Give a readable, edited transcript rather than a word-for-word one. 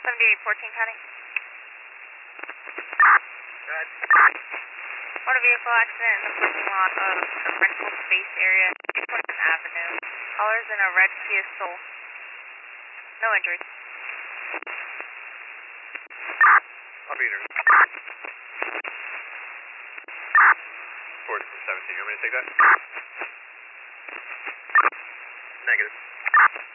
7814 County. Go ahead. Motor vehicle accident in the parking lot of the rental space area, 227 Avenue. Callers in a red Kia Soul. No injuries. I'll be there. 4617, you want me to take that? Negative.